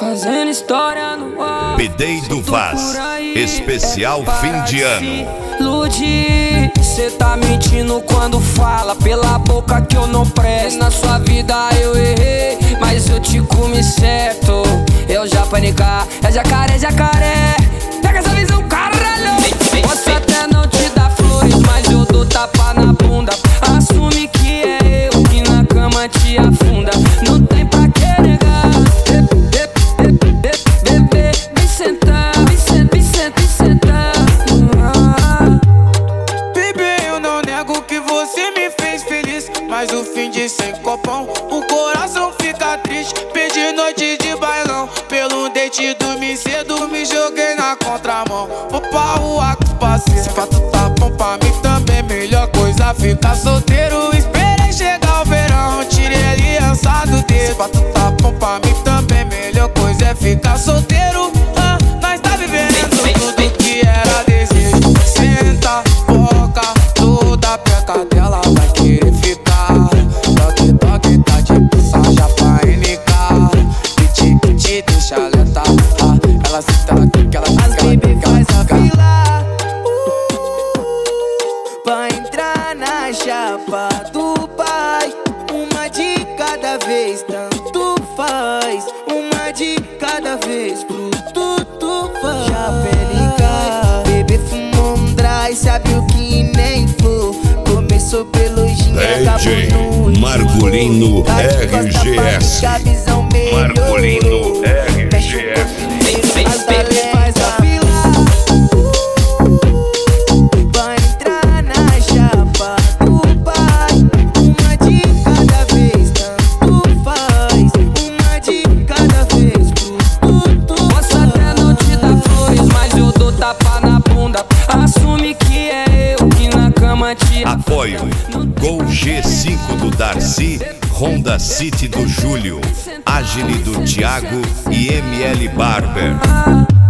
Fazendo história no ar. Bidei do Vaz, especial fim de ano. Iludir, cê tá mentindo quando fala pela boca que eu não presto. Na sua vida eu errei, mas eu te comi certo. Eu já panicar, é jacaré, jacaré. Pega essa visão, caralho. Posso até não te dar flores, mas eu dou tapa na bunda. Assume que é eu que na cama te afunda. Não tem pra que negar. Bebê, vem sentar, vem sentar. Bebê, eu não nego que você me fez feliz, mas o fim de sem copão, o coração fica triste. Perdi noite de bailão, pelo date dormi cedo, me joguei na contramão. Vou pra rua com os parceiros, se fato tá bom pra mim também. Melhor coisa ficar solteiro, esperei chegar o verão, tirei a aliança do dedo. Se fato tá bom pra mim também, melhor coisa é ficar solteiro. Nós tá vivendo tudo que era desejo. Senta, boca, toda a peca dela vai querer ficar. Toque, toque, tá de passagem pra NK. Te deixa alerta, ela senta, ela quica, ela quica. As baby faz a fila pra entrar na chapa do pai. Uma de cada vez, tanto faz. Uma de cada vez, pro tudo faz. Chapa NK, bebê fumou um dry, sabe o que nem for. Começou pelo gin, DJ Marcolino RGS. Marcolino RGS. As baby faz a fila pra entrar na chapa do pai. Uma de cada vez, tanto faz. Uma de cada vez, pro tudo. Posso até não te dar flores, mas eu dou tapa na bunda. Assume que é eu que na cama te Apoio Gol G5 do Darcy, Honda City do Júlio, Agile do Thiago e ML Barber.